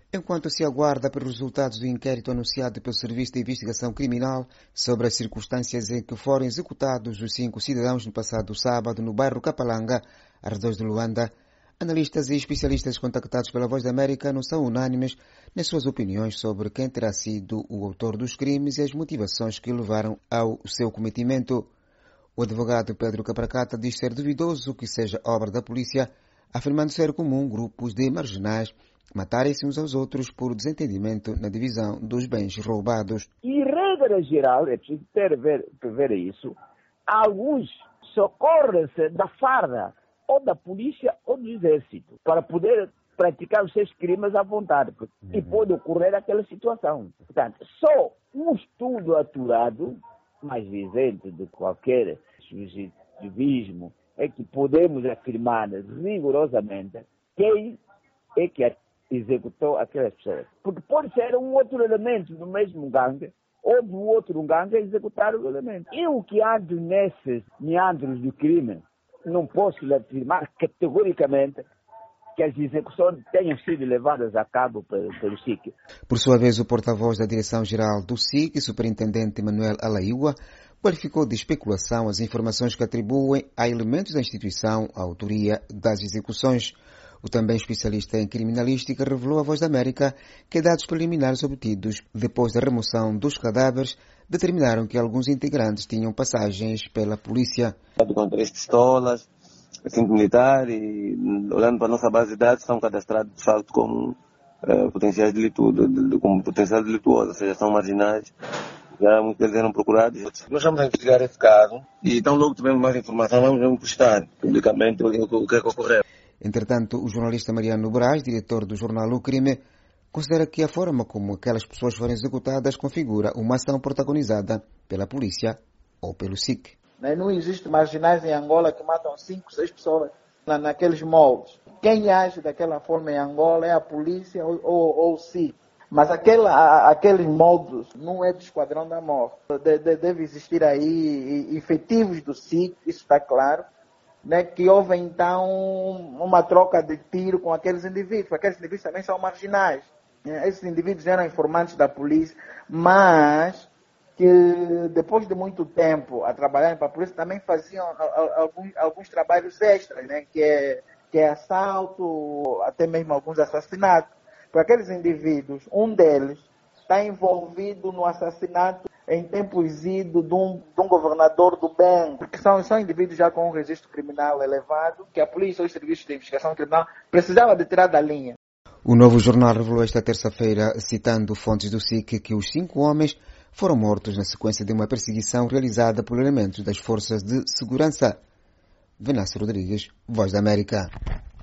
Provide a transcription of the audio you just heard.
Enquanto se aguarda pelos resultados do inquérito anunciado pelo Serviço de Investigação Criminal sobre as circunstâncias em que foram executados os 5 cidadãos no passado sábado no bairro Kapalanga, arredores de Luanda, analistas e especialistas contactados pela Voz da América não são unânimes nas suas opiniões sobre quem terá sido o autor dos crimes e as motivações que levaram ao seu cometimento. O advogado Pedro Capracata diz ser duvidoso que seja obra da polícia, afirmando ser comum grupos de marginais matarem-se uns aos outros por desentendimento na divisão dos bens roubados. E, regra geral, é preciso prever isso, alguns socorrem-se da farda, ou da polícia ou do exército, para poder praticar os seus crimes à vontade, e pode ocorrer aquela situação. Portanto, só um estudo aturado, mais isento de qualquer subjetivismo, é que podemos afirmar rigorosamente quem é que executou aquelas pessoas. Porque pode ser um outro elemento do mesmo gangue, ou do outro gangue executar o elemento. Eu que ando nesses meandros do crime, não posso afirmar categoricamente que as execuções tenham sido levadas a cabo pelo SIC. Por sua vez, o porta-voz da Direção-Geral do SIC, superintendente Manuel Alaíua, qualificou de especulação as informações que atribuem a elementos da instituição a autoria das execuções. O também especialista em criminalística revelou à Voz da América que dados preliminares obtidos depois da remoção dos cadáveres determinaram que alguns integrantes tinham passagens pela polícia. Com 3 pistolas, cinto militar e, olhando para a nossa base de dados, estão cadastrados de facto como potenciais como potencial delituoso, ou seja, são marginais. Já muitos deles eram procurados. Nós vamos a investigar esse caso e então logo tivemos mais informação, vamos postar publicamente o que é que ocorreu. Entretanto, o jornalista Mariano Braz, diretor do jornal O Crime, considera que a forma como aquelas pessoas foram executadas configura uma ação protagonizada pela polícia ou pelo SIC. Não existe marginais em Angola que matam 5, 6 pessoas naqueles moldes. Quem age daquela forma em Angola é a polícia ou o SIC. Mas aqueles moldes não é do Esquadrão da Morte. Deve existir aí efetivos do SIC, isso está claro. Né, que houve então uma troca de tiro com aqueles indivíduos, porque aqueles indivíduos também são marginais. Esses indivíduos eram informantes da polícia, mas que depois de muito tempo a trabalharem para a polícia também faziam alguns trabalhos extras, né, que é assalto, até mesmo alguns assassinatos. Para aqueles indivíduos, um deles está envolvido no assassinato em tempos idos de um governador do bem, porque são indivíduos já com um registro criminal elevado, que a polícia ou os serviços de investigação criminal precisavam de tirar da linha. O Novo Jornal revelou esta terça-feira, citando fontes do SIC, que os 5 homens foram mortos na sequência de uma perseguição realizada por elementos das forças de segurança. Venâncio Rodrigues, Voz da América.